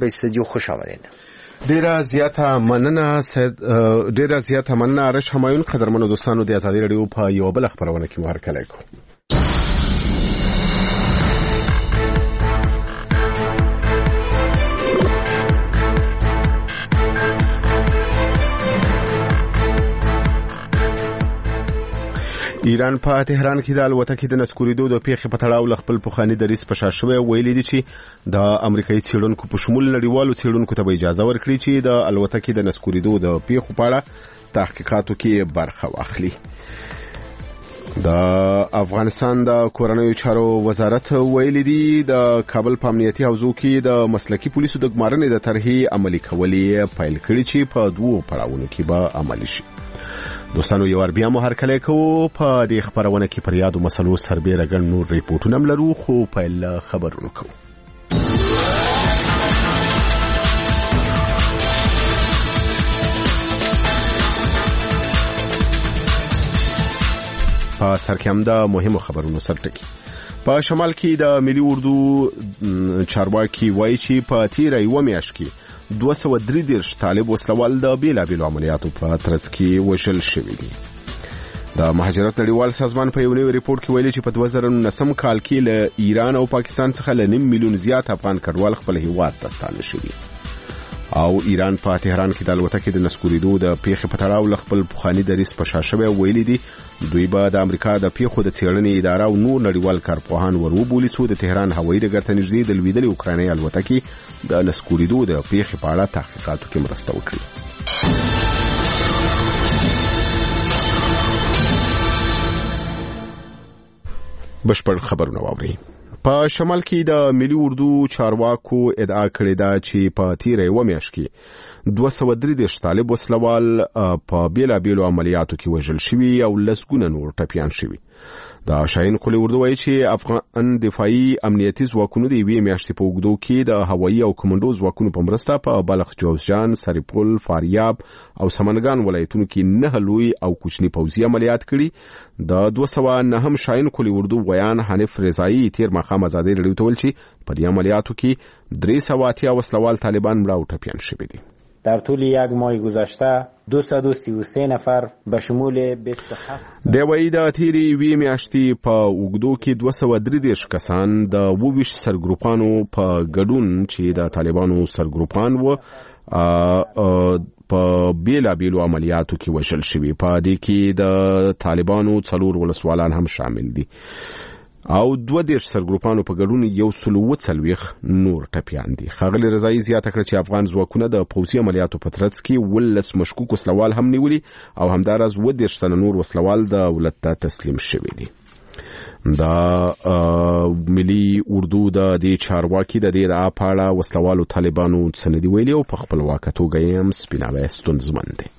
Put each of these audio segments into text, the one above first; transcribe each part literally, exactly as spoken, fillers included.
به استودیو خوش آمدین. ډیره زیاته مننه سید ډیره زیاته مننه آرش همایون. قدرمنو دوستانو د ازادي رادیو په یو بل خبرونه کې مو هرکلی کوم. ایران په تهران کې د الوتکې د نسکوریدو د پیښې په تړاو ل خپل پخوانی دریځ په شا شوی ویلي دي چې د امریکایي څېړونکو په شمول نړیوالو څېړونکو ته به اجازه ورکړي چې د الوتکې د نسکوریدو د پیښو په اړه تحقیقاتو کې برخه واخلي. د افغانستان د کورنیو چارو وزارت ویلي دي د کابل په امنیتي حوزو کې د مسلکي پولیسو د ګمارنې د طرحې عملي کول یې پیل کړي چې په دوو پړاوونو کې به عملي شي. دوستانو یو ور بیا مو هرکلی کوو. په دې خبرونه کې پر یادو مسلو سربېره ګڼ نور ریپورټونه هم لرو، خو پیل خبرونه کوو. په سر کې هم د مهمو خبرونو سرټکی. په شمال کې د ملي اردو چارواکي وایي چې په تیره یوه میاشت کې دوه سوه درې دېرش طالب وسلوال د بیلابیلو عملیاتو په ترڅ کې وژل شوي دي. د مهاجرت نړیوال سازمان په یو نوي ریپورت کې ویلي چې په دوه زره نولسم کال کې له ایران او پاکستان څخه له نیم میلیون زیات افغان کډوال خپل هیواد ته ستانه شوي. او ایران په تهران کې د الوتکې د نسکوریدو د پیښې په تړاو له خپل پخواني دریځ په شا شوی ویلي دي دوی به د امریکا د پیښو د څېړنې اداره او نور نړیوال کارپوهان وروبولي څو د تهران هوایي ډګر ته نږدې د لوېدلې اوکرانۍ الوتکې د نسکوریدو د پیښې په اړه تحقیقاتو کې مرسته وکړي. بشپړ خبرونه واورئ. په شمال کې د ملي اردو چارواکو ادعا کړې ده چې په تیره یوه میاشت کې دوه سوه درې دېرش طالب وسلوال په بیلابیلو عملیاتو کې وژل شوي او لسګونه نور ټپیان شوي. د شاهین قلی اردو وایي چې افغان دفاعي امنیتي ځواکونو د یوې میاشتې په اوږدو کې د هوایي او کمانډو ځواکونو په مرسته په بلخ، جوزجان، سرپل، فاریاب او سمنګان ولایتونو کې نه لوی او کوچني پوځي عملیات کړي. د دوه سوه نهم شاهین قلی اردو ویان حنیف رضایی تیر ماښام ازادي رادیو ته ویل چې په دې عملیاتو کې درې سوه اتیا وسلوال طالبان مړه او ټپیان شوي دي. در طول یک ماه گذشته دویست و سی و سه نفر به شمول بیست و هفت د وی د تیری وی میاشتې په اوږدو کې دوه سوه درې دېرش کسان د اووه ویشت سرګروپانو په ګډون چې د طالبانو سرګروپان و په بیلابیلو عملیاتو کې وژل شوي. په دې کې د طالبانو څلور ولسوالان هم شامل دي او دوه دېرش سرګروپانو په ګډون یو سل اووه څلوېښت نور ټپیان دي. ښاغلي رضایي زیاته کړه چې افغان ځواکونه د پوځي عملیاتو په ترڅ کې اوولس مشکوک وسلوال هم نیولي او همداراز اووه دېرش تنه نور وسلوال دولت ته تسلیم شوي دي. د ملي اردو د دې چارواکي د دې ادعا په اړه وسلوالو طالبانو څه نه دي ویلي او په خپلواکه توګه یې هم سپیناوی ستونزمن دی.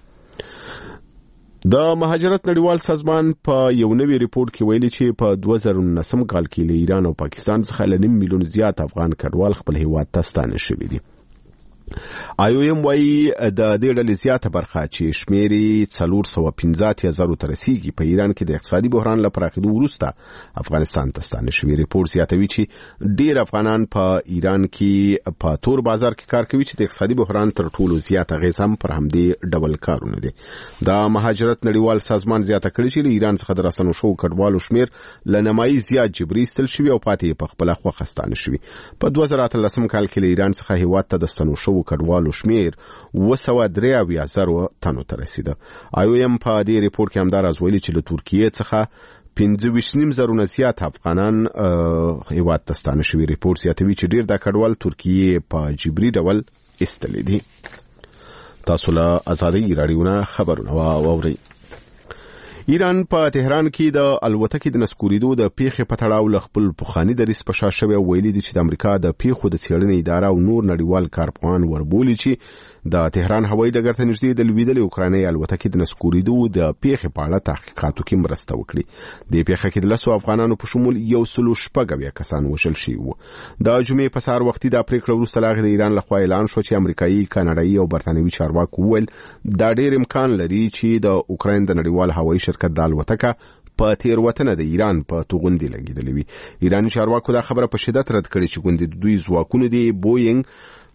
د مهاجرت نړیوال سازمان په یو نوي ریپورت کې ویلي چې په دوه زره نولسم کال کې له ایران او پاکستان څخه له نیم میلیون زیات افغان کډوال خپل هیواد ته ستانه شوي دي. آی او ایم وايي د دې ډلې زیاته برخه چې شمېر یې څلور سوه پنځه اتیا زرو ته رسیږي په ایران کې د اقتصادي بحران له پراخېدو وروسته افغانستان ته ستانه شوي. ریپورت زیاتوي چې ډېر افغانان په ایران کې په تور بازار کې کار کوي چې د اقتصادي بحران تر ټولو زیات اغېز هم پر همدې ډول کارونه دي. د مهاجرت نړیوال سازمان زیاته کړې چې له ایران څخه د راستنو شوو کډوالو شمېر له نیمایي زیات جبري ایستل شوي او پاتې یې په خپله خوښه ستانه شوي. په دوه زره اتلسم کال کې له ایران څخه هیواد ته د ستنو شوو کډوالو شمېر اووه سوه درې اویا زرو تنو ته رسیده. آی او ایم په دې ریپورت کې همداراز ویلي چې له ترکیې څخه پنځه ویشت نیم زرونه زیات افغانان هیواد ته ستانه شوي. ریپورت زیاتوي چې ډېر دا کډوال ترکیې په جبري ډول ایستلي دي. تاسو له ازادي راډیو نه خبرونه واورئ. ایران په تهران کې د الوتکې د نسکوریدو د پیښې په تړاو له خپل پخواني دریځ په شا شوی ویلي دي چې د امریکا د پیښو د څېړنې اداره او نور نړیوال کارپوهان وربولي چې د تهران هوایي ډګر ته نږدې د لوېدلې اوکرانۍ الوتکې د نسکوریدو د پیښې په اړه تحقیقاتو کې مرسته وکړي. دې پیښه کې د لسو افغانانو په شمول یو سل شپږ اویا کسان وژل شوي وو. د جمعې په سهار وختي دا پرېکړه وروسته له هغې د ایران لخوا اعلان شو چې امریکایي، کاناډایي او برتانوي چارواکو وویل دا ډېر امکان لري چې د اوکراین د نړیوال هوایي شرکت د الوتکه په تیروتنه د ایران په توغندي لګېدلې وي. ایراني چارواکو دا خبره په شدت رد کړې چې ګوندې د دوی ځواکونو دي بوینګ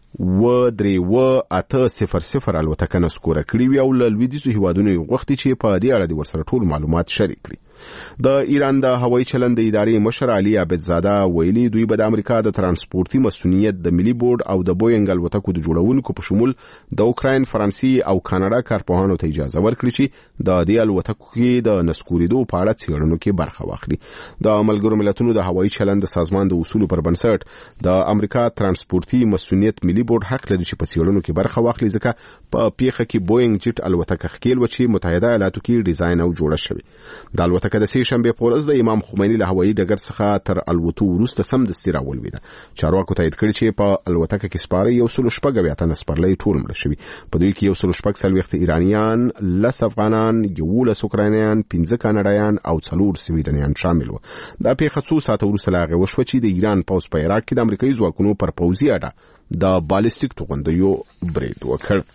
و درې و اته صفر صفر الوتکه نسکوره کړې وي او له لویدیځو هیوادونو یې غوښتي چې په دې اړه د ورسره ټول معلومات شریک کړي. د ایران د هوایي چلند ادارې مشر علي عابدزاده ویلي دوی به د امریکا د ترانسپورتي مسؤلیت د ملي بورډ او د بوینګ الوتکو د جوړونکو په شمول د اوکراین، فرانسې او کاناډا کارپوهانو ته اجازه ورکړي چې د دې الوتکو کې د نسکورېدو په اړه څېړنو کې برخه واخلي. د ملګرو ملتونو د هوایي چلند سازمان د اصولو پر بنسټ د امریکا ترانسپورتي مسؤلیت ملي بورډ حق لري چې په څېړنو کې برخه واخلي، ځکه په پیښه کې بوینګ جټ الوتکه ښکېل و چې متحده ایالاتو کې ډیزاین او جوړه شوې. د الوتکه د سې شنبې په ورځ د امام خمیني له هوایي ډګر څخه تر الوتو وروسته سمدستي راولوېده. چارواکو تایید کړی چې په الوتکه کې سپاره یو سل شپږ اویا تنه سپرلۍ ټول مړه شوي. په دوی کې یو سل شپږ څلوېښت ایرانیان، لس افغانان، یولس اوکراینیان، پنځه کاناډایان او څلور سویډنیان شامل وو. دا پیښه څو ساعته وروسته له هغې وشوه چې د ایران پوځ په عراق کې د امریکایي ځواکونو پر پوځي اډه د بالستیک توغندیو برید وکړ.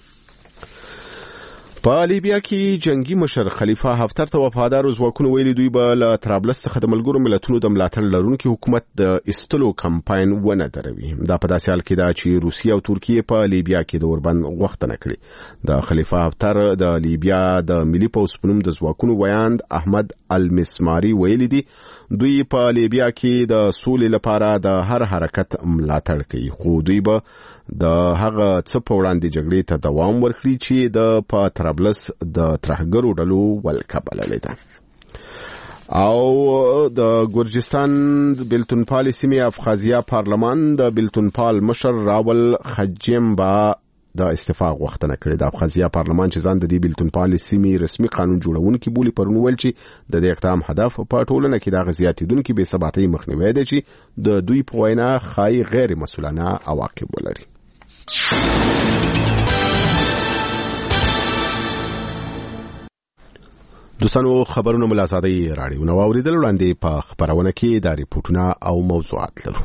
په لیبیا کې جنگي مشر خلیفه حفتر ته وفادار ځواکونو ویلي دوی به له طرابلس څخه د ملګرو ملتونو د ملاتړ لرونکي حکومت د ایستلو کمپاین ونه دروي. دا په داسې حال کې ده چې روسیه او ترکیه په لیبیا کې د اوربند غوښتنه کړې. د خلیفه حفتر د لیبیا د ملي پوځ په نوم د ځواکونو ویاند احمد المسماري ویلي دي دوی په لیبیا کې د سولې لپاره د هر حرکت ملاتړ کوي، خو دوی به د هغه څه په وړاندې جګړې ته دوام ورکړي چې د په طرابلس د ترهګرو ډلو ولکه بللې ده. او د ګورجستان بلتونپال سیمې افخازیا پارلمان د بلتونپال مشر راول خجیمبا د استعفا غوښتنه کړې. د افخازیا پارلمان چې ځان د دې بلتونپال سیمې رسمي قانون جوړونکي بولي پرون ویل چې د دې اقدام هدف په ټولنه کې د غزياتیدونکو بې ثباتۍ مخنیوی دی چې د دوی په وینا خای غیر مسؤلانه عواقب ولري. دوستانو خبرونه ملازادي راډیو نو اوریدل وړاندې په خبرونه کې د ریپورتونو او موضوعات لرو.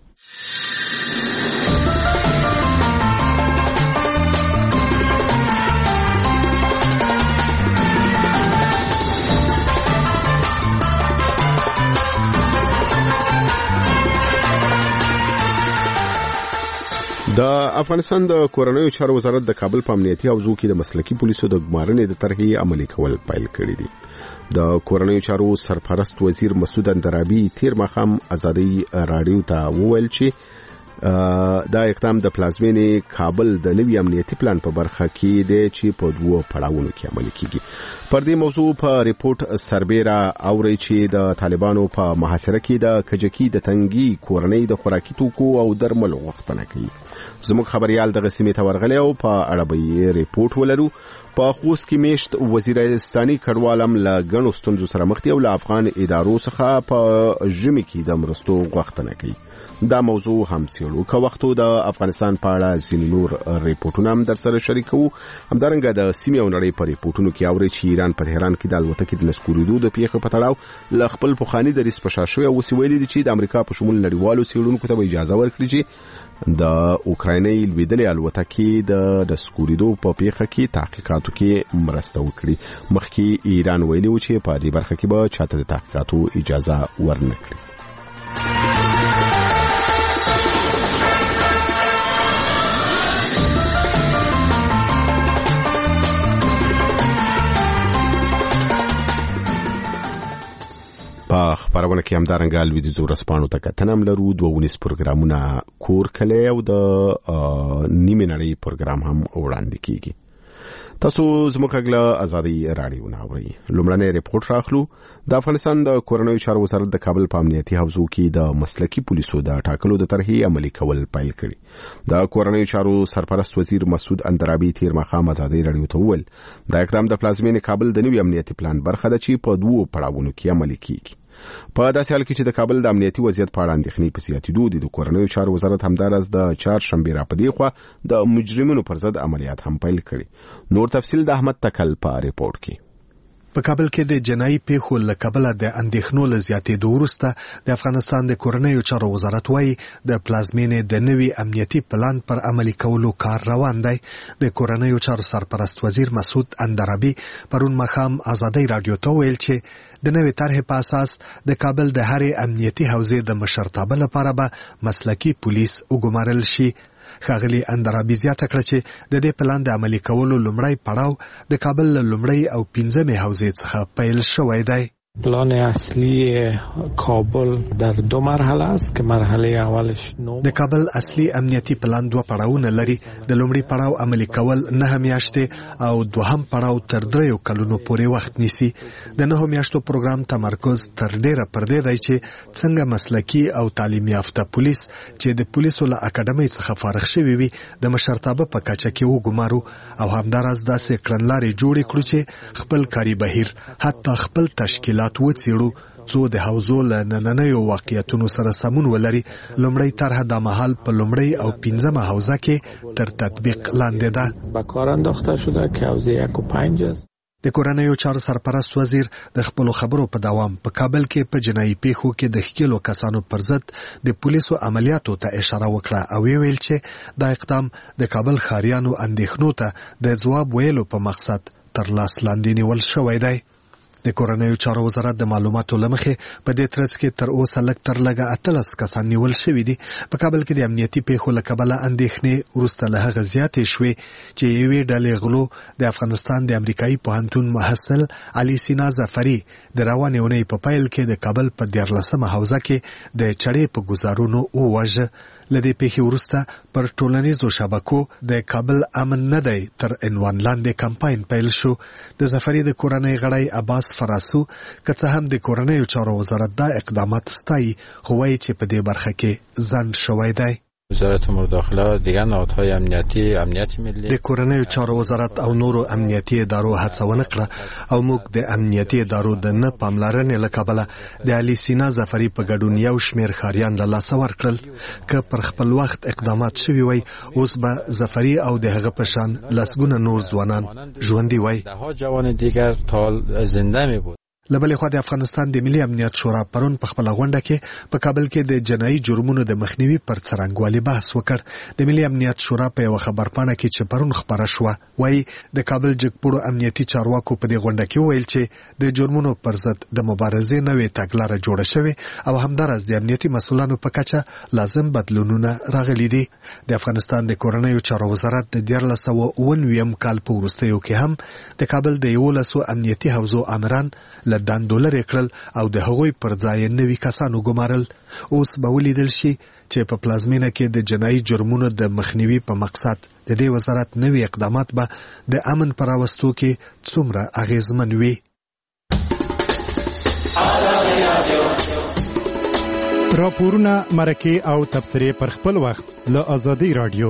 د افغانستان د کورنیو چارو وزارت د کابل په امنیتي حوزو کې د مسلکي پولیسو د ګمارنې د طرحې عملي کول پیل کړی دي. د کورنیو چارو سرپرست وزیر مسعود اندرابي تیر ماښام ازادي راډیو ته وویل چې دا اقدام د پلازمینې کابل د نوي امنیتي پلان په برخه کې دی چې په دوه پړاوونو کې عملي کیږي. پر دې موضوع په ریپورت سربېره اوري چې د طالبانو په محاصره کې د کجکی د تنګي کورنۍ د خوراکي توکو او درملو غوښتنه کوي. زموږ خبريال د غسیمې تورغلې او په اړه به ریپورت ولرو. په خوست کې میشت وزیرستاني کډوالم له غنو ستونزو سره مخ دي او له افغان ادارو څخه په ژمي کې د مرستو غوښتنه کوي. دا موضوع هم څېړو. که وختو د افغانستان په اړه ځینې نور ریپورتونه هم در سره شریکو. همدارنګه د سیمې او نړۍ په ریپورتونو کې اوري چې ایران په تهران کې د الوتکې د نسکورېدو د پیښې په تړاو له خپل پخواني دریځ په شا شوی او ویلي دي چې د امریکا په شمول نړیوالو څېړونکو ته اجازه ورکړي چې د اوکرایني لویدلې الوتکې د نسکورېدو په پیښه کې تحقیقاتو کې مرسته وکړي. مخکې ایران ویلي و چې په دې برخه کې به چاته د تحقیقاتو اجازه ورنکړي. په خبرونه کې همدارنګه لویدیځو ورځپاڼو ته کتنه هم لرو. دوه ونیس پروګرامونه کور کلی او د نیمې نړۍ پروګرام هم وړاندې کیږي. تاسو زموږ غږ ازادي راډیو نه اورئ. لومړنی ریپورت راخلو. د افغانستان د کورنیو چارو وزارت د کابل په امنیتي حوزو کې د مسلکي پولیسو د ټاکلو د طرحې عملي کول پیل کړي. د کورنیو چارو سرپرست وزیر مسعود اندرابي تیر ماښام ازادي راډیو ته وویل دا اقدام د پلازمینې کابل د نوي امنیتي پلان برخه ده چې په دوه پړاوونو کې عملي کیږي. په داسې حال کې چې د کابل د امنیتي وضعیت په اړه اندېښنې په زیاتېدو دي، د کورنیو چارو وزارت همداراز د چهارشنبې راپدې خوا د مجرمینو پر ضد عملیات هم پیل کړي. نور تفصیل د احمد تکل په ریپورت کې. په کابل کې د جنایي پیښو له کبله د اندېښنو له زیاتېدو وروسته د افغانستان د کورنیو چارو وزارت وايي د پلازمینې د نوي امنیتي پلان پر عملي کولو کار روان دی. د کورنیو چارو سرپرست وزیر مسعود اندرابي پرون ماښام ازادي راډیو ته ویل چې د نوې طرحې په اساس د کابل د هرې امنیتي حوزې د مشرتابه لپاره به مسلکي پولیس وګمارل شي. ښاغلي اندرابي زیاته کړه چې د دې پلان د عملي کولو لومړی پړاو د کابل له لومړۍ او پنځمې حوزې څخه پیل شوی دی. پلان اصلی کابل در دو مرحله است که مرحله اولش نو د کابل اصلي امنیتي پلان دوه پړاوونه لري. د لومړي پړاو عملي کول نه میاشتې او دوهم پړاو تر دریو کلونو پورې وخت نیسي. د نه میاشتو پروګرام تمرکز تر ډیره پر دې دی چې څنګه مسلکي او تعلیم یافته پولیس چې د پولیسو له اکاډمۍ څخه فارغ شوي وي د مشرتابه په کچه کې وګمارو او همداراز داسې کړنلارې جوړې کړو چې خپل کاري بهیر حتی خپل تشکیلات وڅېړو څو د حوزو له نننیو واقعیتونو سره سمون ولري. لومړی طرح د مهال په لومړی او پنځمه حوزه کې تر تطبیق لاندې ده. به کار انداخته شده که حوزه یک و پنج است. د کورنیو چارو سرپرست وزیر د خپلو خبرو په دوام په کابل کې په جنایي پیښو کې د ښکېلو کسانو پر ضد د پولیسو عملیاتو ته اشاره وکړه او ویل چې دا اقدام د کابل ښاریانو اندېښنو ته د ځواب ویلو په مقصد تر لاس لاندې نیول شوی دی. د کورنیو چارو وزارت د معلوماتو لمخې په دې ترڅ کې تر اوسه لږ تر لږه اتلس کسان نیول شوي دي. په کابل کې د امنیتي پیښو له کبله اندېښنې وروسته له هغه زیاتې شوې چې یوې ډلې غلو د افغانستان د امریکایي پوهنتون محصل علي سینا ظفري د روانې اونۍ په پیل کې د کابل په دیارلسمه حوزه کې د چړې په ګزارونو وواژه. له دې پیښې وروسته پر ټولنیزو شبکو د کابل امن نه دی تر عنوان لاندې کمپاین پیل شو. د ظفري د کورنۍ غړی عباس فراسو که څه هم د کورنیو چارو وزارت دا اقدامات ستایي خو وایي چې په دې برخه کې ځنډ شوی دی. وزارت امور داخله دیگر نهادهای امنیتی امنیت ملی د کورنیو چارو وزارت او نورو امنیتي ادارو هڅه ونه کړه او موږ د امنیتي ادارو د نه پاملرنې له کبله د علي سینا ظفري په ګډون یو شمېر ښاریان له لاسه ورکړل. که پر خپل وخت اقدامات شوي وای اوس به ظفري او د هغه په شان لسګونه نور ځوانان ژوندي وای. ده جوان دیگر تا زنده می بود. له بلې خوا د افغانستان د ملي امنیت شورا پرون په خپله غونډه کې په کابل کې د جنایي جرمونو د مخنیوي پر څرنګوالي بحث وکړ. د ملي امنیت شورا په یوه خبرپاڼه کې چې پرون خپره شوه وایي د کابل جګپوړو امنیتي چارواکو په دې غونډه کې وویل چې د جرمونو پر ضد د مبارزې نوې تګلاره جوړه شوې او همداراز د امنیتي مسؤلانو په کچه لازم بدلونونه راغلي دي. د افغانستان د کورنیو چارو وزارت د دیارلس سوه اوه نوي کال په وروستیو کې هم د کابل د یولسو امنیتي حوزو آمران له دندو لرې کړل او د هغوی پر ځای نوي کسان وګمارل. اوس به ولیدل شي چې په پلازمینه کې د جنایي جرمونو د مخنیوي په مقصد د دې وزارت نوي اقدامات به د امن په راوستو کې څومره اغیزمن وي. راپورونه، مرکې او تبصرې پر خپل وخت له آزادۍ رادیو.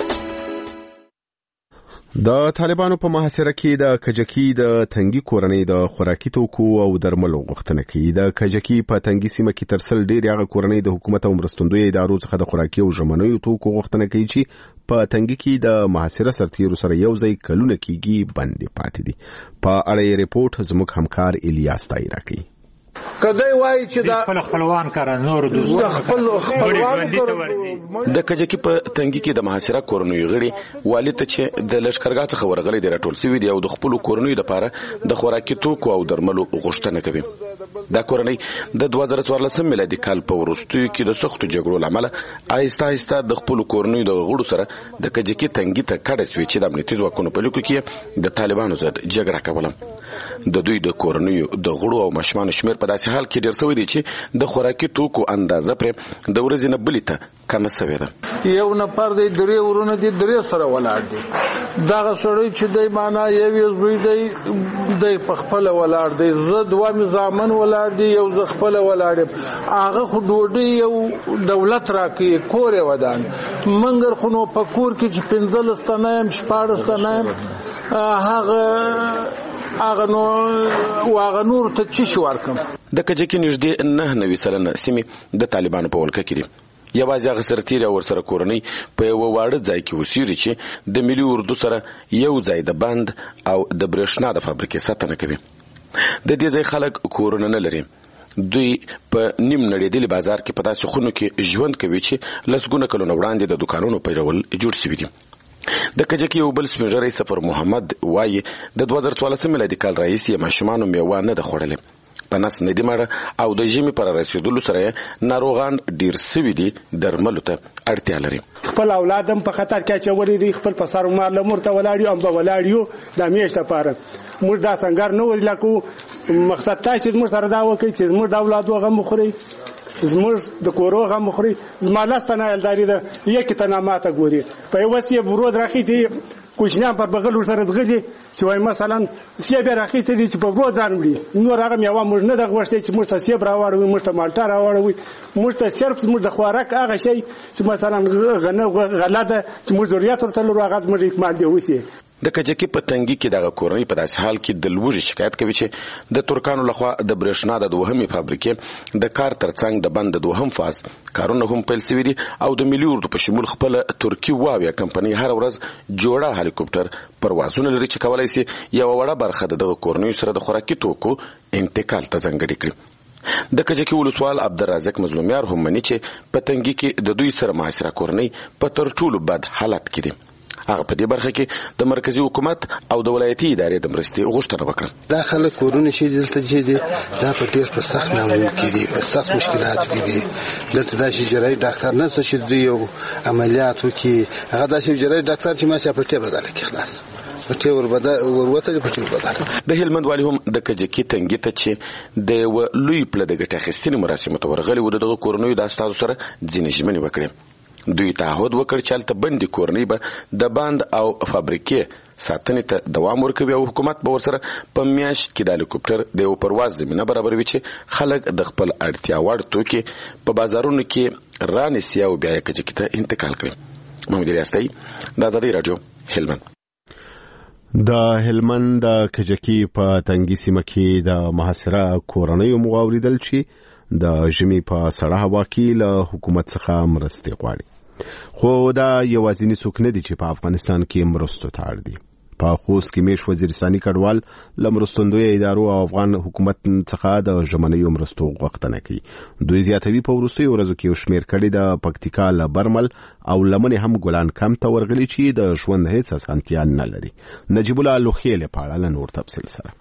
د طالبانو په محاصره کې د کجکي د تنګي کورنۍ د خوراکي توکو او درملو غوښتنه کوي. د کجکي په تنګي سیمه کې ترسل ډېر هغه کورنۍ د حکومت او مرستندوی ادارو څخه د خوراکي او ژمنیو توکو غوښتنه کوي چې په تنګي کې د محاصره سرتیرو سره یو ځای کلونه کېږي بندي پاتې دي. په اړه ریپورت زموږ همکار الیاس تای راکوي. کدی وای چې دا خپل خپلوان کار نور دوستان خپل خپلوان د کجکی په تنګي کې د محاصره کورنۍ غړي والد ته چې د لشکرګاه څخه ورغلي د راټول سوي دی او د خپل کورنۍ لپاره د خوراکي توکو او درملو غوښتنه کوي. دا کورنۍ د دوه زره څوارلسم میلادي کال په وروستیو کې د سختو جګړو لامل آهسته آهسته د خپل کورنۍ د غړو سره د کجکی تنګي ته کډه شوې چې د امنیتي ځواکونو په لیکو کې د طالبانو ضد جګړه کوله. د دوی د کورنۍ د غړو او مشمانو شمیر په داسې حال کې ډېر شوی دی چې د خوراکي توکو اندازه پر د ورځې نه بلې ته کمه شوې ده. یو نفر دی درې ورونه دي درې سره ولاړ دي. دغه سړی چې دی معنا یو زوی دی د خپل ولاړ دی، زه دوه مزامن ولاړ دی، یو زه خپل ولاړ یم. هغه خو ډوډۍ یو دولت راکوي کور یې ودان منګر خو نو په کور کې چې پنځلس تنه یم شپاړس تنه یم هغه هغه نو واغه نور ته چی شو ورکم. د کجکی نږدې نه نوي سلنه سیمې د طالبانو په ولکه کې دي. یوازې هغه سرتیري او ورسره کورنۍ په یو واړه ځای کې اوسېږي چې د ملي اردو سره یو ځای د بند او د برېښنا د فابریکې ساتنه کوي. د دې ځای خلک کورونه نه لري. دوی په نیم نړیدلي بازار کې په داسې خونو کې ژوند کوي چې لسګونه کلونه وړاندې د دوکانونو پیرول جوړ شوي دي. د کجکی یو بل سپینږیری سفر محمد وایي د دوه زره څوارلسم میلادي کال راهیسې ماشومانو میوه نه ده خوړلې. په نس نه دي مړه او د ژمي پر رسېدلو سره ناروغان ډېر سوي دي، درملو ته اړتیا لري. خپل اولاد هم په خطر کې اچولي دي، خپل په سر مار لمر ته ولاړ یو هم به ولاړ یو د میاشت لپاره. موږ دا سنګر نه ورلا کو، مقصد تاسو موږ سره دا وکړي چې موږ د اولاد غم مخوري، زموږ د کورو غم مخوري. زما لاستنه الداري ده یک ته ناماته ګوري په وسیه برود راخیتي کوچنیان پر بغل سره دغلي چې وای مثلا سیب راخیتي دي چې په برود ځان وړي، نور هغه میوه موږ نه دغه وشته چې موږ ته سیب راوړو، موږ ته مالټا راوړو، موږ ته صرف موږ د خوراک هغه شی چې مثلا غنه غلاده چې موږ ضرورت ورته لرو هغه موږ اکمال دی وسی. د کجکی په تنګي کې دغه کورنۍ په داسې حال کې د لوږې شکایت کوي چې د ترکانو لخوا د برېښنا د دوهمې فابریکې د کار ترڅنګ د بند د دوهم فاز کارونه هم پیل شوي دي او د ملي اردو په شمول خپل ترکی واویا کمپنۍ هر ورځ جوړه هلیکوپټر پروازونه لري چې کولای شي یو وړه برخه د کورنۍ سره د خوراکي توکو انتقال ته ځانګړې کړي. د کجکی ولسوال عبدالرزاق مظلومیار هم مني چې په تنګي کې د دوی سره معاشره کورنۍ په تر ټولو بد حالت کې دي. هغه په دې برخه کې د مرکزی حکومت او د ولایتي ادارې د مرستې غوښتنه وکړه. دا خلک کورونه شي دلته چې دي دا په ډېر په سخت ناول کې دي، په سخت مشکلات کې دي. دلته دا شي جراحي ډاکټر نه څه شي دی یو عملیات وکي، هغه دا شي جراحي ډاکټر چې ما چې په ټیبه بدل کې خلاص پټي ور بده وروته پټي بدل. د هلمند والی هم د کجکی تنګي ته چې د لوی پله د ګټه اخیستنې مراسم ته ورغلي و دغه کورنۍ د استادو سره ځینې ژمنې وکړي. دوی تعهد وکړ چې هلته بندي کورنۍ به د باند او فابریکې ساتنې ته دوام ورکوي او حکومت به ورسره په میاشت کې د هلیکوپټر د یو پرواز زمینه برابروي چې خلک د خپل اړتیا وړ توکي په بازارونو کې رانیسي او بیا یې کجکي ته انتقال کړي. محمد ریاستي، د آزادۍ راډیو، هلمند. د هلمند د کجکی په تنګي سیمه کې د محاصره کورنۍ مغاوریدل چې د ژمي په سړه هوا کې له حکومت څخه مرستې غواړي، خو دا یوازینی څوک نه دي چې په افغانستان کې مرستو ته اړ دي. په خوست کې میش وزیرستاني کډوال له مرستندوی ادارو او افغان حکومت څخه د ژمنیو مرستو غوښتنه کوي. دوی زیاتوي په وروستیو ورځو کې یو شمېر کډې د پکتیکا له برمل او لمنې هم ګلان کم ته ورغلي چې د ژوند هیڅ اسانتیا نه لري. نجیب الله لوخیل په اړه له نور تفصیل سره.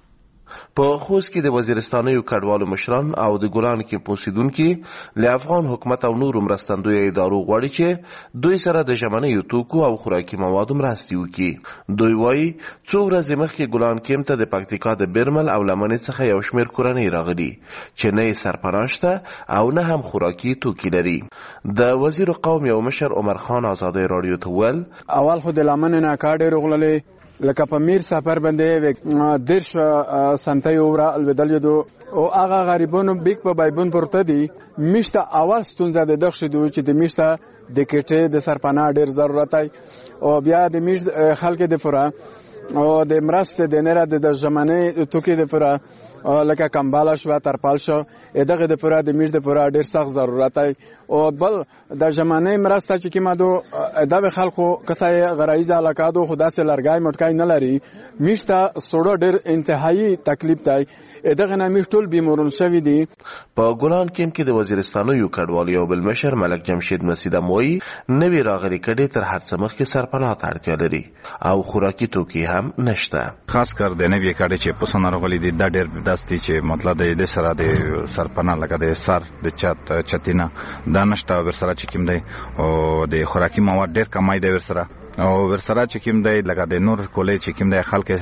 په خوست کې د وزیرستانیو کډوالو مشران او د ګلان کې اوسیدونکي له افغان حکومت او نورو مرستندوی ادارو غواړي چې دوی سره د ژمنیو توکو او خوراکي موادو مرستې وکړي. دوی وایي څو ورځې مخکې ګلان کیم ته د پکتیکا د برمل او لمنې څخه یو شمېر کورنۍ راغلي چې نه یې سرپناه شته او نه هم خوراکي توکي لري. د وزیر قوم یو مشر عمر خان آزادۍ راډیو ته ویل اول خو د لمنې نه کار ډېر غللې لکه په میر سفر باندې درش سنتي اورا الودل یدو او هغه غریبونو بیک په بایبون پورته دي میشته اول ستونزه د دغه شدو چې د میشته د کټه د سرپناه ډیر ضرورت ای او بیا د میش خلک د فورا او د مرسته د نره د ژمنه توکي د فورا لکه کمبالا شو ترپال شو دغه د فورا د میش د فورا ډیر سخت ضرورت ای او بل د ژمنه مرسته چې کیما دو د خلکو کسای غرایز علاقادو خدا سه لرګای مټکای نه لري میشته سوړو ډیر انتهایی تکلیف دی دغه نه میش ټول بیمورون شوی دی. په ګلان کیم کې د وزیرستانو یو کډوال یو بل مشر ملک جمشید مسیده موي نوی راغلي کډې تر هر څه مخکې سرپناه ته اړتیا لري او خوراکي توکي هم نشته. خاص کر د نوی کډې چې پسونه راغلي دي دا ډیر داستی چې مطلب د سره د سرپناه لکه د سر د چت چتینا دا نشته ورسره چې کوم دی او د خوراکي مواد ډیر کمای دی ورسره او ورسره چې کوم دی لکه د نور کولې چې کوم دی خلک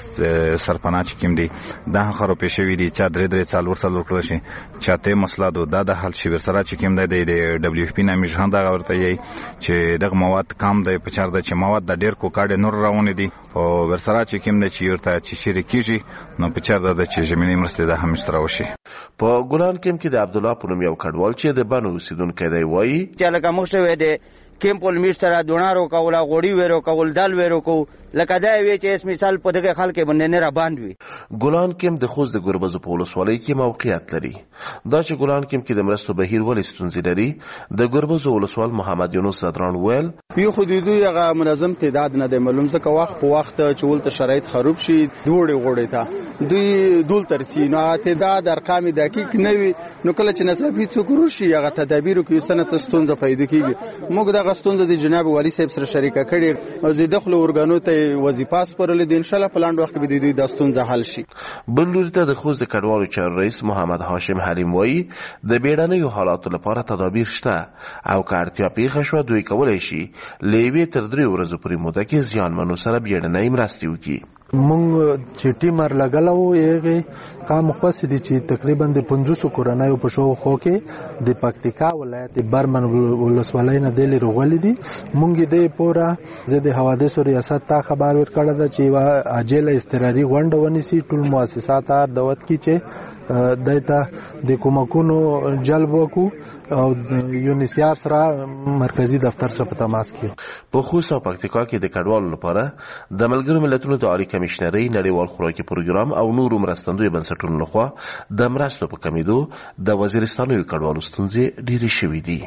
سرپناه چې کوم دی دا خرو پېښوي دي چې درې درې څلور څلور کړی شي چاته مسله دا د حل شي ورسره چې کوم دی د دبليو اف پی نامې ژوند دا ورته یي چې دغه مواد کم دی په چار د چې مواد د ډیر کوکاډ نور راونه دي او ورسره چې کوم دی چې ورته چې شریکيږي نو په چار د چې ژمنې مرسته د هم سره وشي. په ګلان کیم کې د عبد الله پونم یو کډوال چې د بنو اوسیدونکو دی وایي چې لکه موږ شوې دي کیمپل میش سره دونارو کولا غوړی ویرو کول دال ویرو کو لکه دا وی چې اس مثال په دغه خلک باندې نه را باندې وي. ګلان کیم د خوست د ګربزو په ولسوالۍ کې موقعیت لري. دا چې ګلان کیم کې د مرستو بهیر ولې ستونزې لري د ګربزو ولسوال محمد یونس صدران ویل یو حدودي هغه منظم تعداد نه دی معلوم ځکه وخت په وخت چې ولته شرایط خراب شي دوړې غوړې ته دوی دول ترسي نو تعداد ارقام دقیق نه وي نو کله چې نصابي څوک شي هغه تدابیر کوي څنګه ستونزه پیدا کیږي. موږ د دغه ستونزه د جناب والي صاحب سره شریکه کړې او زه دخل اورګانو ته وظیفه سپارلې د ان شاء الله په لاندې وخت کې به د دوی د ستونزه حل شي. بل لوري ته د خوست د کډوالو چارو رئیس محمد هاشم حلیم وایي د بیړنیو حالاتو لپاره تدابیر شته او که اړتیا پیښه شوه دوی کولی شي له یوې تر درې ورځو پورې موده کې زیانمنو سره بیړنۍ مرستې وکړي. مونږ چې ټیم لګلا وو یې قام خاص دي چې تقریبا د پنځوس کورنۍ په شو خو کې د پکتیکا ولایت برمن ولسوالۍ نه د لرغولې دي. مونږ د پورا زه د حوادثو ریاست ته خبر ورکړه دا چې عاجل اضطراري غونډه ونیسي ټول مؤسسات دعوت کی چې دایته د کومکونو جلب وکړو او یونیسیار سره مرکزی دفتر سره په تماس کې. په خوست او پکتیکا کې د کډوالو لپاره د ملګرو ملتونو د عالی کمیشنرۍ نړیوال خوراکي پروګرام او نورو مرستندوی بنسټونو لخوا د مرستو په کمیدو د وزیرستانو کډوالو ستونزې ډېرې شوې دي.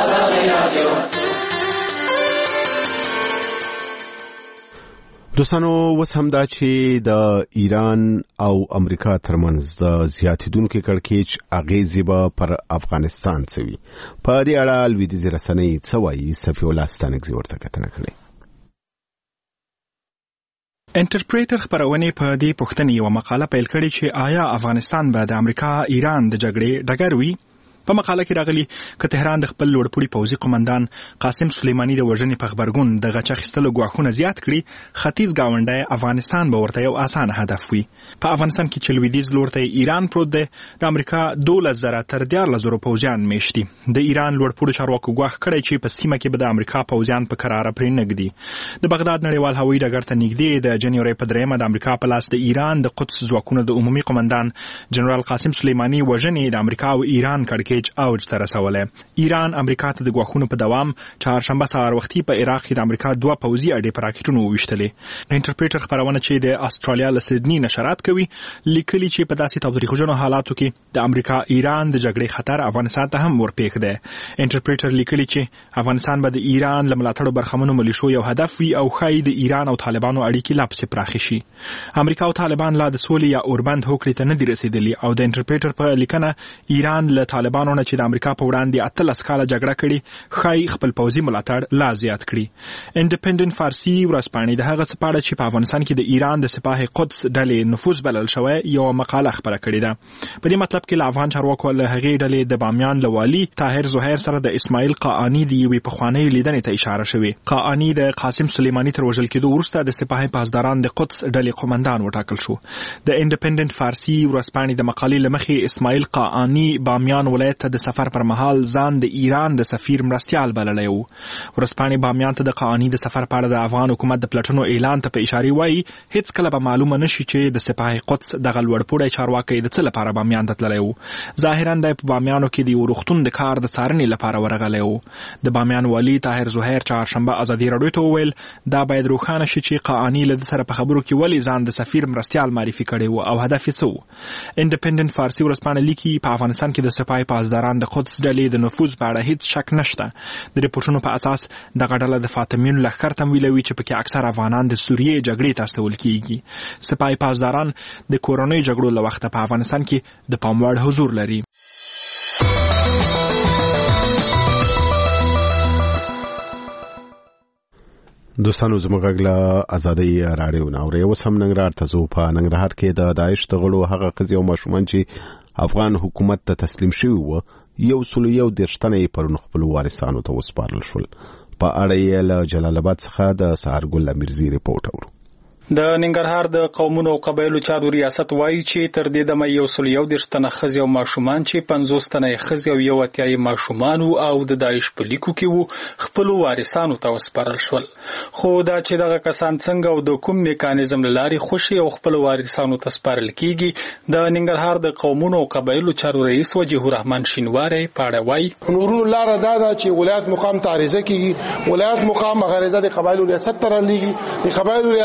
دوستانو وس هم دا چې د ایران او امریکا ترمنځ د زیاتیدونکو کړکېچ اغیزې به پر افغانستان سوي. په دې اړه لویدیځ رسنۍ څه وایي؟ صفی الله ستانکزي ورته کتنه کړې. انټرپریټر خبرونه په دې پوښتنې یو مقاله پیل کړې چې آیا افغانستان به د امریکا ایران د جګړې ډګر وي؟ په مقاله کې راغلي چې تهران د خپل لوړپوړي پوځي قومندان قاسم سلیمانی د وژنې په خبرګون د غچ اخیستلو ګواښونه زیات کړي، ختیځ گاونډی افغانستان به ورته یو اسانه هدف وي. په افغانستان کې چې لویدیځ لور ته ایران پروت دی، د امریکا دولس زره تر دیارلس زره پوځیان میشت دي. د ایران لوړپوړو چارواکو ګواښ کړی چې په سیمه کې به د امریکا پوځیان په کراره پرې نږدي. د بغداد نړیوال هوایي ډګر ته نږدې د جنوري په دریمه د امریکا په لاس د ایران د قدس ځواکونو د عمومي قومندان جنرال قاسم سلیمانی وژنې د امریکا او ایران کړکېچ اوج ته رسولې. ایران امریکا ته د ګواښونو په دوام چهارشنبه سهار وختي په عراق کې د امریکا دوه پوځي اډې په راکټونو وویشتلې. انټرپریټر خبرونه چې د استرالیا له سیدني نشرات کوي لیکلي چې په داسې تاوتریخجنو حالاتو کې د امریکا ایران د جګړې خطر افغانستان ته هم ورپېښ دی. انټرپریټر لیکلي چې افغانستان به د ایران له ملاتړو برخمنو ملیشو یو هدف وي او ښایي د ایران او طالبانو اړیکې لا پسې پراخې شي. امریکا او طالبان لا د سولې یا اوربند هوکړې ته نه دي رسېدلي او د انټرپریټر په لیکنه ایران له طالبانو نه چې د امریکا په وړاندې اتلس کاله جګړه کړې ښایي خپل پوځي ملاتړ لا زیات کړي. انډیپندنت فارسي ورځپاڼې د هغه څه په اړه چې په افغانستان کې د ایران د سپاه قدس ډلې نفوذ بلل شوی یو مقاله خبره کړې ده. په دې مطلب کې له افغان چارواکو له هغې ډلې د بامیان له والي طاهر زهیر سره د اسماعیل قاآني د یوې پخوانۍ لیدنې ته اشاره شوې. قاآني د قاسم سلیمانی تر وژل کېدو وروسته د سپاه پاسداران د قدس ډلې قومندان وټاکل شو. د انډیپندنت فارسي ورځپاڼې د مقالې له مخې اسماعیل قاآني بامیان ولایت ته د سفر پر مهال ځان د ایران د سفیر مرستیال بللی و. ورځپاڼې بامیان ته د قاآني د سفر په اړه د افغان حکومت د پلټنو اعلان ته په اشاره وایي هیڅ کله به معلومه نشي چې د سپاه قدس دغه لوړپوړی چارواکی د څه لپاره بامیان ته تللی و. ظاهرا دی په بامیانو کې د یو روغتون د کار د څارنې لپاره ورغلی و. د بامیان والي طاهر زهیر چهارشنبه ازادي راډیو ته وویل دا باید روښانه شي چې قاآني له ده سره په خبرو کې ولې ځان د سفیر مرستیال معرفي کړی و او هدف یې څه و. انډیپندنت فارسي ورځپاڼه لیکي په افغانستان کې د سپاه پاسداران د قدس ډلې د نفوذ په اړه هیڅ شک نشته. د ریپورټونو په اساس دغه ډله د فاطمیون لښکر تمویلوي چې پکې اکثر افغانان د سوریې جګړې ته استول کیږي. سپاه پاسداران د کورنۍ جګړو له وخته په افغانستان کې د پام وړ حضور لري. دوستانو زموږ غږ له ازادۍ راډیو نه اورئ. اوس هم ننګرهار ته ځو. په ننګرهار کې د داعش د غړو هغه ښځې او ماشومان چې افغان حکومت ته تسلیم شوي وو یو سلو یو دېرش تنه یې پرون خپلو وارثانو ته وسپارل شول. په اړه یې له جلال آباد څخه د سهارګل امیرزي رپورټ اورو. د ننګرهار د قومونو او قبایلو چارو ریاست وایي چې تر دې دمه یو سل یو دېرش تنه ښځې او ماشومان چې پنځوس تنه یې ښځې او یو اتیا یې ماشومان وو او د داعش په لیکو کې وو خپلو وارثانو ته وسپارل شول. خو دا چې دغه کسان څنګه او د کوم میکانیزم له لارې خوشي او خپلو وارثانو ته سپارل کیږي د ننګرهار د قومونو او قبایلو چارو رئیس وجیه الرحمن شینواری په اړه وایي. نورو لار دا ده چې ولایت مقام تعریضه کیږي. ولایت مقام غریزه د قبایلو ریاست تر لېږي. د قبایلو ریاست دی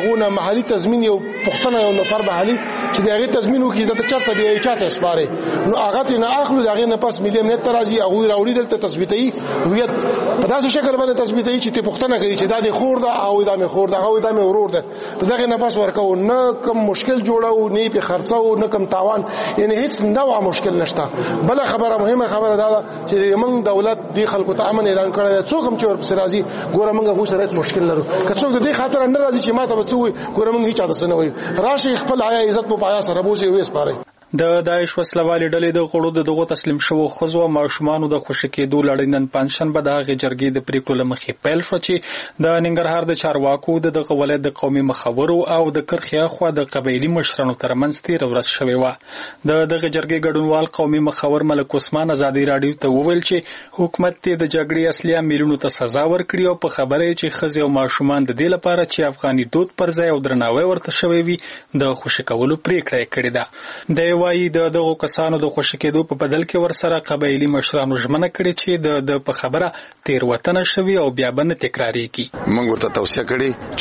هغه نه محلي تضمین یو پښتنه یو نفر محلي چې دغه تضمین وکړي د چرته دی چاته اسپاره نو هغه ته نه اخلو دغه نه پس ملي امنیت راځي هغه راوړي دلته تثبیتي هویت په داسې شکل باندې تثبیتي چې ته پښتنه کوي چې دا د خور ده او دا مې خور ده او دا مې ورور ده دغه نه پس ورکو نه کوم مشکل جوړاو نه په خرڅو نه کوم تاوان یعنی هیڅ نوع مشکل نشته بل خبره مهمه خبره دا چې موږ دولت دی خلکو ته امن اعلان کړی څوک هم چې ورپسې راځي ګوره موږ غو سره مشکل لرو که څوک د دې خاطر نه راځي چې ماته به څه وي ګوره موږ هیڅ څه نه وایو راشي خپل حیا عزت په پایا سره بوزي وې سپاره د داعش وسلوالې ډلې د غړو د دغو تسلیم شوو ښځو او ماشومانو د خوشي کېدو لړۍ نن پنجشنبه د هغې جرګې د پریکړو له مخې پیل شوه چې د ننګرهار د چارواکو د دغه ولایت د قومي مخورو او د کرخې اخوا د قبایلي مشرانو ترمنځ تېره ورځ شوې وه د دغه جرګې ګډونوال قومي مخور ملک عثمان ازادي راډیو ته وویل چې حکومت ته د جګړې اصلي عاملونو ته سزا ورکړي او په خبره یې چې ښځې او ماشومان د دې لپاره چې افغاني دود پر ځای او درناوی ورته شوی وي د خوشي کولو پریکړه یې کړې ده دی وایي د دغو کسانو د خوشي کېدو په بدل کې ورسره قبایلي مشرانو ژمنه کړې چې د د په خبره تېروتنه شوې او بیا به نه تکرارېږي موږ ورته توصیه کړې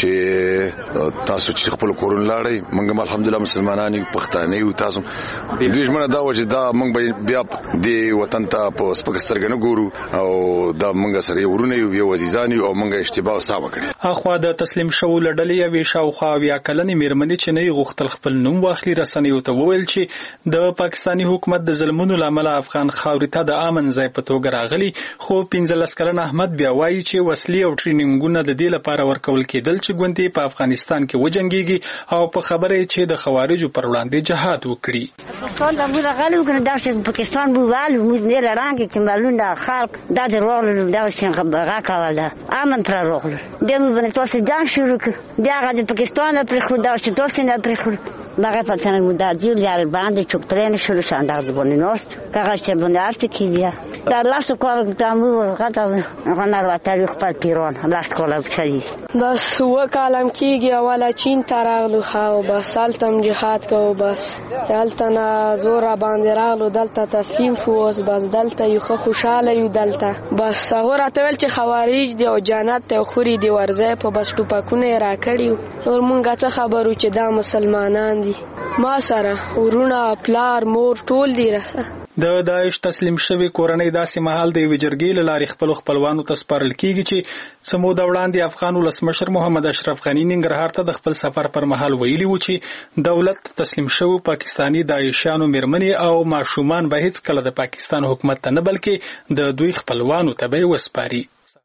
چې تاسو چې خپل کورونه لاړئ موږ الحمدلله مسلمانان یو پښتانه یو تاسو دوی ژمنه دا و چې دا موږ بیا د وطن ته په سپک سترګه نه ګورو او دا موږ سره ورونه یو یو عزیزان یو او موږ اشتباه وساوه کړې اخوا د تسلیم شو لړلې یوې شاوخوا بیا کلنې میرمنې چې نه غوښتل خپل نوم واخلي رسنیو ته وویل چې د پاکستاني حکومت د ظلمونو لامل افغان خاورې ته د امن ځای په توګه راغلي خو پنځلس کلن احمد بیا وایي چې وسلې او ټرینینګونه د دې لپاره ورکول کېدل چې ګوندې په افغانستان کې وجنګيږي او په خبره چې د خوارجو پر وړاندې جهاد وکړي پاکستان د موږ غلو کنه دا چې پاکستان بو والو موږ نه لرانګ چې مالونه خلق دا د روغلو دا چې خبره کاوله امن پر روغلو دمو باندې تاسو ځان شروع کړ دا د پاکستان پر خدا چې تاسو نه پر خو دغه پاتنه مداجیل یار باندې چوکترین شروع شاند د باندې نوست هغه چې باندې ارته کیږي دا لاس کول تاسو غټه غنار وتاریخ په پیران لاس کول شي بس وکالم کیږي اوله چین تراغلو خو بس سالتم جهاد کو بس دلته زور باندې راغلو دلته تسلیم شو بس دلته یو خوشاله یو دلته بس هغه راتول چې خوارج دی او جنت ته خوري دی ورځه په بس ټوپکونه راکړیو نور مونږه څه خبرو چې دا مسلمانان دي ما سره ورونه پلار مور ټول دی راځه د داعش تسلیم شوی کورنۍ داسې مهال د یوې جرګې له لارې خپل خپلوانو ته سپارل کیږي چې سموده وړاندې افغان ولسمشر محمد اشرف غني ننګرهار ته د خپل سفر پر مهال ویلي و چې دولت تسلیم شوی پاکستانی داعشیانو میرمنې او ماشومان به هیڅ کله د پاکستان حکومت ته نه بلکې د دوی خپلوانو ته به وسپاري.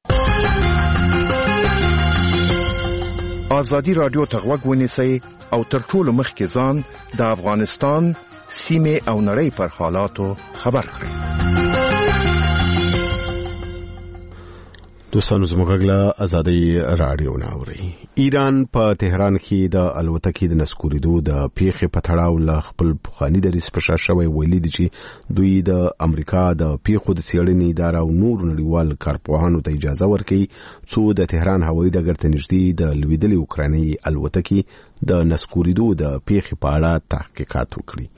ازادي رادیو ته غوږ ونیسئ او تر ټولو مخکې ځان د افغانستان سیمه او نړۍ پر حالاتو خبر کړئ. دوستانو زموږ غږ ازادي رادیو ناوړي. ایران په تهران کې د الوتکې د نسکوریدو د پیښې په تړاو له خپل پخواني دریځ په شا شوی ویلي دي چې دوی د امریکا د پیښو د څېړنې اداره او نور نړیوال کارپوهانو ته اجازه ورکړي څو د تهران هوایي ډګر ته نږدې د لوېدلې اوکراني الوتکې د نسکوریدو د پیښې په اړه تحقیقات وکړي.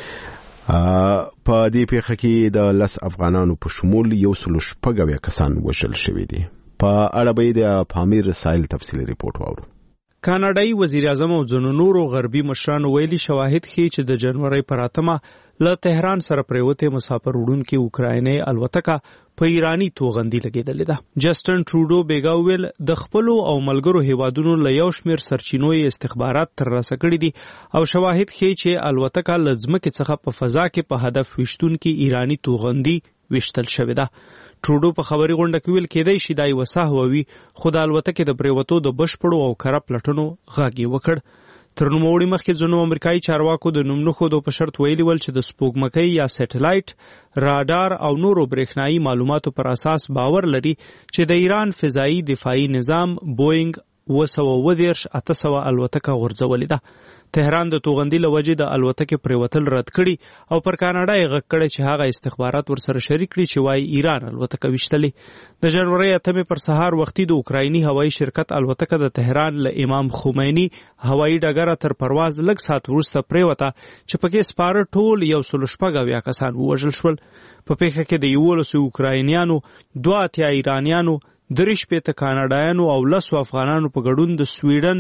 په دې پیښه کې د لس افغانانو په شمول یو سل شپږ اویا کسان وژل شوي دي. په اړه به د پامیر سایل تفصیلي ریپورت واورو. کاناډایي وزیر اعظم او ځینو نورو غربي مشرانو ویلي شواهد ښیي چې د جنوري پر اتمه له تهران سره پریوتې مسافر وړونکې اوکرایني الوتکه په ایرانی توغندي لګېدلې ده. جسټن ټروډو بیګا ویل د خپلو او ملګرو هیوادونو له یو شمېر سرچینو استخبارات ترلاسه کړي دي او شواهد ښیي چې الوتکه له ځمکې څخه په فضا کې په هدف ویشتونکي ایرانی توغندي ویشتل شوې ده. ټروډو په خبري غونډه کې ویل کېدای شي دا یوه سهوه وي خو د الوتکې د پریوتو د بشپړو او کره پلټنو غږ یې وکړ. تر نوموړي مخکې ځینو امریکایي چارواکو د نوم نه ښودو په شرط ویلي ول چې د سپوږمکۍ یا سټلایټ رادار او نورو برېښنایي معلوماتو پر اساس باور لري چې د ایران فضایي دفاعي نظام بوینګ اوه سوه اووه دېرش اته سوه الوتکه غورځولې ده. تهران د توغندي له وجې د الوتکې پریوتل رد کړي او پر کاناډا یې غږ کړی چې هغه استخبارات ورسره شریک کړي چې وایي ایران الوتکه ویشتلې. د جنوري اتمې پر سهار وختي د اوکرایني هوایي شرکت الوتکه د تهران له امام خمیني هوایي ډګره تر پرواز لږ ساعت وروسته پریوته چې پکې سپاره ټول یو سل شپږ اویا کسان ووژل شول. په پیښه کې د یولسو اوکراینیانو، دوه اتیا ایرانیانو، درې شپېته کاناډایانو او لسو افغانانو په ګډون د سویډن،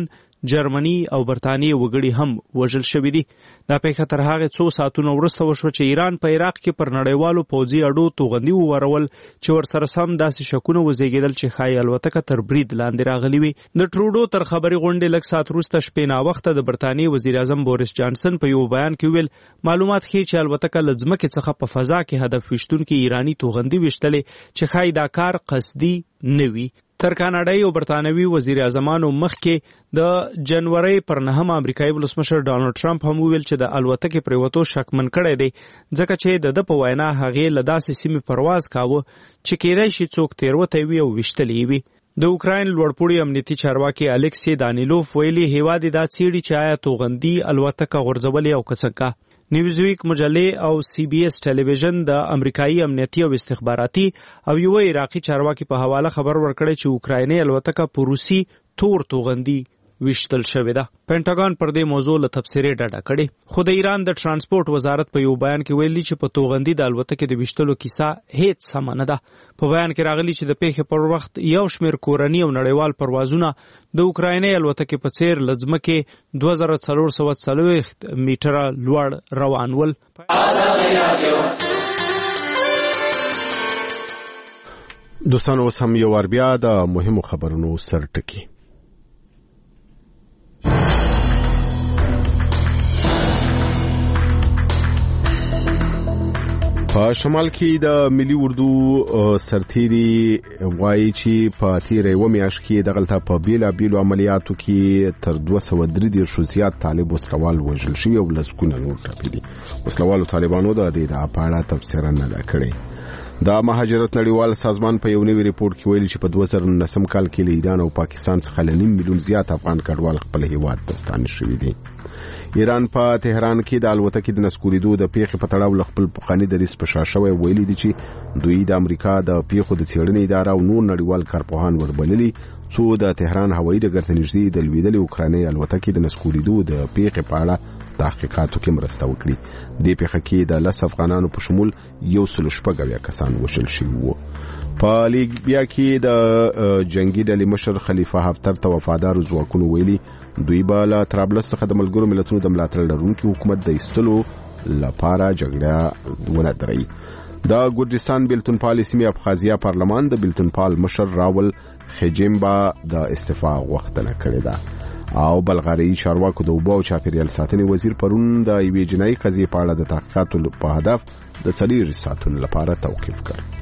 جرمني او برتانیې وګړي هم وژل شوي دي. دا پیښه تر هغه څو ساعتونو وروسته وشوه چې ایران په عراق کې پر نړیوالو پوځي اډو توغندي وورول چې ورسره سم داسې شکونه وزېږېدل چې ښایي الوتکه تر برید لاندې راغلي وي. د ټروډو تر خبرې غونډې لږ ساعت وروسته شپې ناوخته د برتانیې وزیر اعظم بوریس جانسن په یو بیان کې ویل معلومات ښیي چې الوتکه له ځمکې څخه په فضا کې هدف ویشتونکي ایراني توغندي ویشتلې چې ښایي دا کار قصدي نه وي. تر کاناډایي او برتانوي وزیر اعظمانو مخکې د جنوري پر نهمه امریکایي ولسمشر ډانلډ ټرمپ هم وویل چې د الوتکې پریوتو شکمن کړی دی ځکه چې د ده په وینا هغې له داسې سیمې پرواز کاوه چې کیدای شي څوک تېروتی وي او ویشتلی وي. د اوکراین لوړپوړي امنیتي چارواکي الیکسی دانیلوف ویلي هیواد یې دا څېړي چې آیا توغندي الوتکه غورځولې او که څنګه. نیوزویک مجلې او سی بی اس ټلویزیون د امریکایي امنیتي او استخباراتي او یو عراقي چارواکي په حواله خبر ورکړی چې اوکرایني الوتکه په روسي تور توغندي ویشتل شوې ده. پینټاګان پر دې موضوع له تبصرې ډډه کړې. خو د ایران د ترانسپورت وزارت په یو بیان کې ویلي چې په توغندي د الوتکې د ویشتلو کیسه هیڅ سمه نه ده. په بیان کې راغلي چې د پیښې پر وخت یو شمېر کورني او نړیوال پروازونه د اوکرایني الوتکې په څېر له ځمکې دوه زره څلور سوه څلوېښت میټره لوړ روان ول. دوستانو اوس هم یو وار بیا د مهمو خبرونو سرټکي. په شمال کې د ملي اردو سرتیري وایي چې په تیره یوه میاشت کې دغلته په بیلابیلو عملیاتو کې تر دوه سوه درې دېرشو زیات طالب وسلوال وژل شوي او لسګونه نور ټپي دي. وسلوالو طالبانو د دې ادعا په اړه تبصره نه ده کړې. د مهاجرت نړیوال سازمان په یو نوي ریپورت کې ویلي چې په دوه زره نولسم کال کې له ایران او پاکستان څخه له نیم میلیون زیات افغان کډوال خپل هیواد ته ستانه شوي دي. ایران په تهران کې د الوتکې د نسکورېدو د پیښې په تړاو له خپل پخواني دریځ په شا شوی ویلي دي چې دوی د امریکا د پیښو د څېړنې اداره او نور نړیوال کارپوهان وربللي څو د تهران هوایي ډګر ته نږدې د لوېدلې اوکرایني الوتکې د نسکورېدو د پیښې په اړه تحقیقاتو کې مرسته وکړي. دې پیښه کې د لس افغانانو په شمول یو سل شپږ اویا کسان وژل شوي وو. په لیبیا کې د جنگي ډلې مشر خلیفه حفتر ته وفادار ځواکونو ویلي دوی به له طرابلس څخه د ملګرو ملتونو د ملاتړ لرونکي حکومت د ایستلو لپاره جګړه ونه دروي. د ګورجستان بیلتونپال سیمې ابخازیا پارلمان د بیلتونپال مشر راول خجیمبا د استعفا غوښتنه کړې ده او بلغاري چارواکو د اوبو او چاپیریال ساتنې وزیر پرون د یوې جنایي قضیې په اړه د تحقیقاتو په هدف د څلور ساعتونو لپاره توقیف کړ.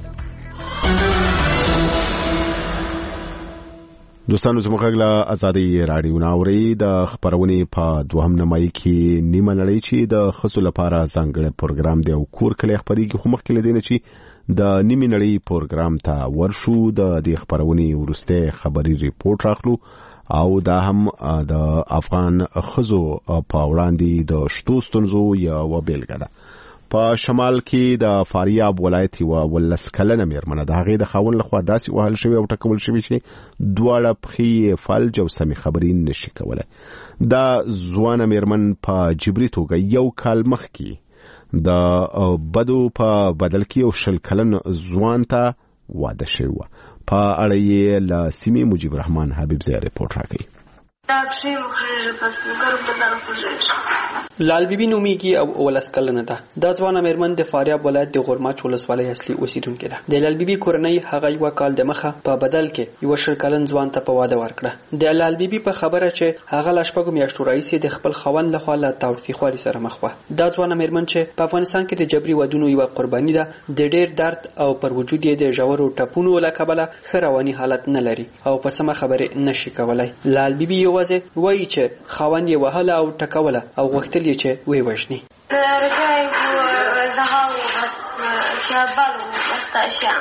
دوستانو زموږ غږ له ازادۍ راډیو نه اورئ. د خپرونې په دوهم نیمایي کې نیمه نړۍ چې د ښځو لپاره ځانګړی پروګرام دی او کور کلی خپرېږي، خو مخکې له دې نه چې د نیمې نړۍ پروګرام ته ورشو د دې خپرونې وروستی خبري ریپورټ راخلو او دا هم د افغان ښځو په وړاندې د شتو ستونزو یوه بیلګه ده. په شمال کې د فاریاب ولایت یوه ولس کلنه میرمنه د هغې د خاوند لخوا داسې وهل شوې او ټکول شوې چې دواړه پښې فلج او سمې خبرې نشي کولی. دا ځوانه میرمن په جبري توګه یو کال مخکې د بدو په بدل کې یو شل کلن ځوان ته واده شوې وه. په اړه یې له سیمې مجیب الرحمن حبیب ځای ریپورټ راکوي. دا پښې وخېږي بس نګر بدل خوږېږي. لال بیبي نومیږي او ولس کلنه ده. دا ځوانه میرمن د فاریاب ولایت د غورماچ ولسوالۍ اصلي اوسیدونکې ده. د لال بیبي کورنۍ هغه یو کال د مخه په بدل کې یو شل کلن ځوان ته په واده ورکړه. د لال بیبي په خبره چې هغه لا شپږ میاشتو راهیسې د خپل خاوند لخوا له تاوتریخوالي سره مخ وه. دا ځوانه میرمن چې په افغانستان کې د جبري ودونو یوه قرباني ده، د ډېر درد او پر وجود یې د ژورو ټپونو له کبله ښه رواني حالت نه لري او په سمه خبرې نشي کولی. لال بیبي یوازې وایي چې خاوند یې وهله او ټکوله او غوښتل یې چې ویې وژني. ترجای زهاو بس شابل بس تاشا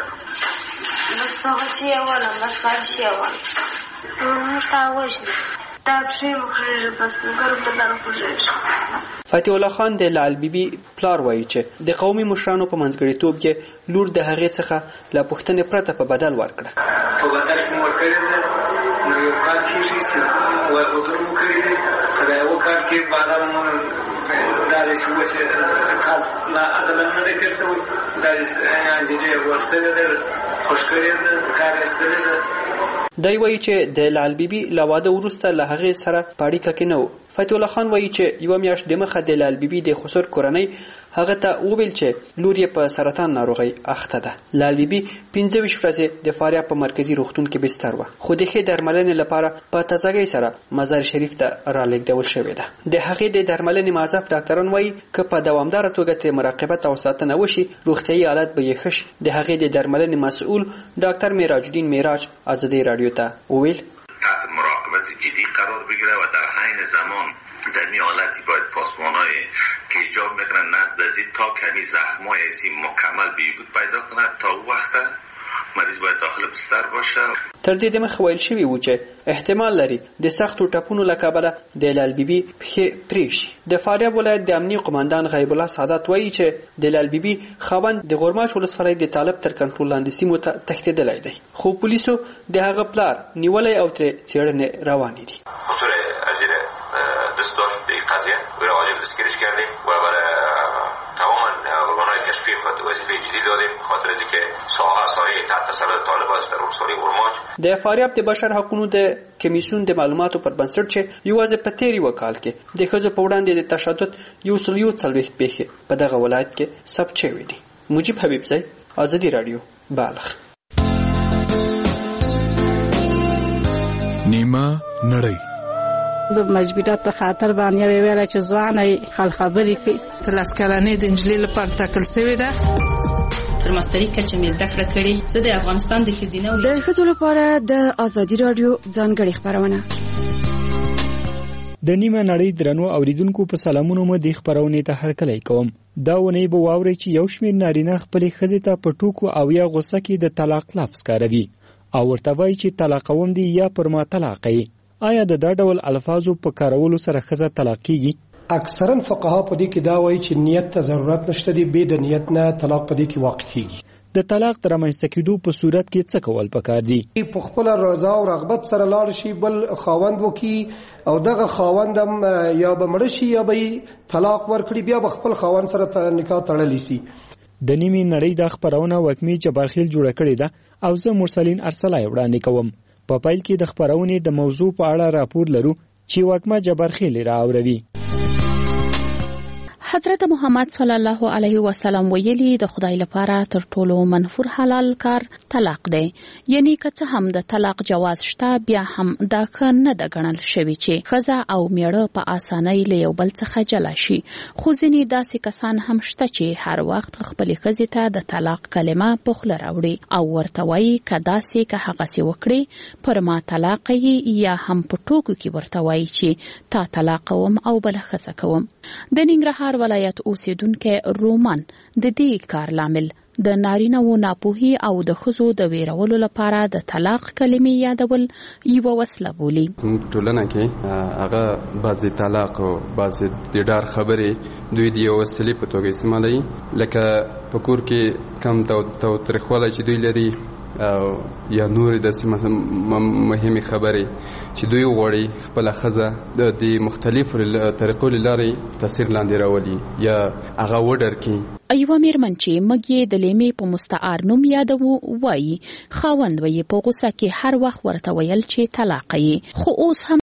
بس هغه ولا بس تاشا ولا مستعوجني دا پښې وخېږي بس نګر بدل خوږېږي. فتح الله خان د لال بیبي پلار وایي چې د قومي مشرانو په منځګړیتوب کې لور د هغې څخه له پوښتنې پرته په بدل ورکړه. په بدل کې مو ورکړې ده نو یو کال کېږي چې وایي غوټر مو کړی دی. که دا یو کال کې بادام مو دا داسې وه چې کال لا عدله نه دی تېر شوی، دا داسې انجلۍ ورسوې ده خوش کړې ده کار یې ایستلې ده. دی وایي چې د لال بیبي له واده وروسته له هغې سره په اړیکه کې نه و. فتح الله خان وایي چې یوه میاشت دمخه د لال بیبي د خسر کورنۍ هغه ته وویل چې لور یې په سرطان ناروغۍ اخته ده. لال بیبي پنځه ویشت ورځې د فاریاب په مرکزي روغتون کې بستر وه، خو د ښې درملنې لپاره په تازګۍ سره مزار شریف ته رالېږدول شوې ده. د هغې د درملنې معزف ډاکټران وایي که په دوامداره توګه ترې مراقبت او ساتنه وشي روغتیایي حالت به یې ښه شي. د هغې د درملنې مسؤل ډاکټر معراج الدین معراج ازادۍ راډیو ته وویل تحت مراقبت جدی قرار بگیره و در حین زمان در این حالتی باید پاسبانای که ایجاب میکنن نزد ازی تا کمی زخمای ازی مکمل بهبود پیدا کند تا او وقت مریض باید داخل بستر باشه. تر دې دمخه ویل شوي وو چې احتمال لري د سختو ټپونو له کبله د لال بیبي پښې پرې شي. د فاریاب ولایت د امنیه قماندان غیب الله سعادت وایي چې د لال بیبي خاوند د غورماش ولسوالۍ د طالب تر کنټرول لاندې سیمو ته تښتېدلی دی، خو پولیسو د هغه پلار نیولی او ترې څېړنې روانې دي. حضور عزیز دست داشت به این قضیه و را واجب دستگیرش کردیم و برای تماما ارگان‌های کشفی خود وظیفه جدی دادیم خاطر از اینکه ساحه ساحه تحت تسلط طالبان است در ولسوالۍ غورماچ. د فاریاب د بشر حقوقو د کمیسیون د معلوماتو پر بنسټ چې یوازې په تېر یوه کال کې د ښځو په وړاندې د تشدد یو سل یو څلوېښت پیښې په دغه ولایت کې ثبت شوې دي. مجیب حبیبزی، ازادي راډیو، بالغ. نیمه نړۍ د مجبوریت په خاطر باندې ویل چې ځواني خل خبرې کوي. تلس کلنې د انجلۍ لپاره ټاکل شوې ده. تر ماستري کچه مې زده کړه کړې. زه د افغانستان د ښځینه د ښځو لپاره د ازادي راډیو ځانګړې خپرونه. د نیمه نړۍ درنو اوریدونکو په سلامونو مو د خبرونې ته هرکلی کوم. دا ونې به واورئ چې یو شمېر نارینه خپلې ښځې ته په ټوکو او یا غوسه کې د طلاق لفظ کاروي او ورته وایي چې طلاقوم دي یا پر ما طلاق یې. آیا د دا ډول الفاظو په کارولو سره ښځه طلاق کیږي؟ اکثرا فقها په دې کې دا وایي چې نیت ته ضرورت نشته دی، به د نیت نه طلاق په دې کې واقع کیږي. د طلاق د رامنځته کېدو په صورت کې څه کول پکار دي؟ په خپل رضا او رغبت سره لاړ شي بل خاوند وکي او دغه خاوند هم یا به مړ شي یا به طلاق ورکړي، بیا به خپل خاوند سره نکاح تړلی سي. د نیمې نړۍ د خبرونه وکمې جبارخیل جوړه کړې ده او زه مرسلین ارسلای وړاندې کوم. په پیل کې د خبرونې د موضوع په اړه راپور لرو چې وکمه جبارخیل راوړي. حضرت محمد صلی الله علیه وسلم ویلي د خدای لپاره تر ټولو منفور حلال کار طلاق دی. یعنی که څه هم د طلاق جواز شته بیا هم دا ښه نه ده ګڼل شوی چې ښځه او میړه په اسانۍ له یو بل څخه جلا شي. خو ځینې داسې کسان هم شته چې هر وخت خپلې ښځې ته د طلاق کلمه په خوله راوړي او ورته وایي که داسې که هغسې وکړې پر ما طلاق یې، یا هم په ټوکو کې ورته وایي چې تا طلاق کوم او بله ښځه کوم. د ننګرهار ولایت اوسیدونکي رومان د دې کار لامل د نارینه و ناپوهي او د ښځو د ویرولو لپاره د طلاق کلمې یادول یوه وسله بولي. زموږ ټولنه کې هغه بعضې طلاق او بعضې د ډار خبرې دوی د یو وسیلې په توګه استعمالوي، لکه په کور کې کم تاوتریخوالی چې دوی لري او یا نور داسې مهمې خبرې چې دوی غواړي خپله ښځه د دې مختلفو طریقو له لارې تاثیر لاندې راولي یا هغه وډر کړي. یوه میرمن چې موږ یې د لیمې په مستعار نوم یادوو وایي خاوند به یې په غوسه کې هر وخت ورته ویل چې طلاق یې، خو اوس هم